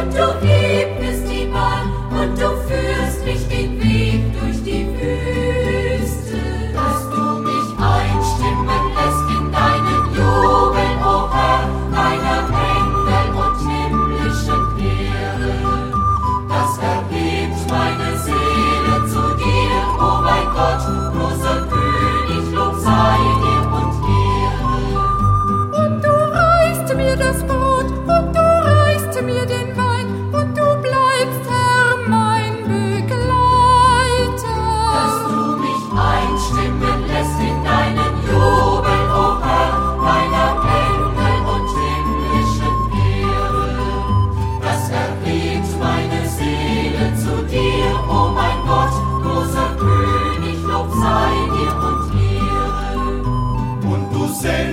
und du ebnest die Bahn und du führst mich den Weg durch die Wüste. Dass du mich einstimmen lässt in deinen Jubel, o Herr, deiner Engel und himmlischen Heere. Das erhebt meine Seele zu dir, o mein Gott, großer König, Lob sei dir und Ehre. Und du reichst mir das Brot, und du reichst mir den Wein, und du bleibst, Herr, mein Begleiter. Dass du mich einstimmen lässt in deinen Jubel, o Herr, deiner Engel und himmlischen Heere. Das erhebt meine Seele zu dir, o mein Gott, großer König, Lob sei dir und Ehre. Und du selbst